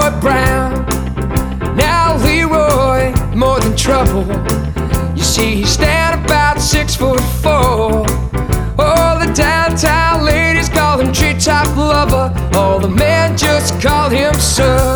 Leroy Brown. Now Leroy, more than trouble. You see, he stand about 6'4". All the downtown ladies call him treetop lover. All the men just call him Sir.